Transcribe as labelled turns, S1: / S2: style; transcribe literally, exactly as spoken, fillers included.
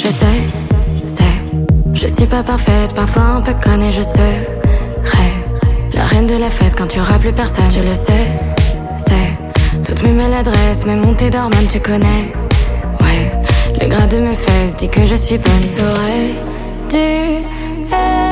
S1: je sais, c'est. Je suis pas parfaite, parfois un peu conne et je serai la reine de la fête quand tu auras plus personne. Tu le sais, c'est. Toutes mes maladresses, mes montées d'hormones, tu connais. Ouais, le gras de mes fesses dit que je suis bonne. Ça aurait dû être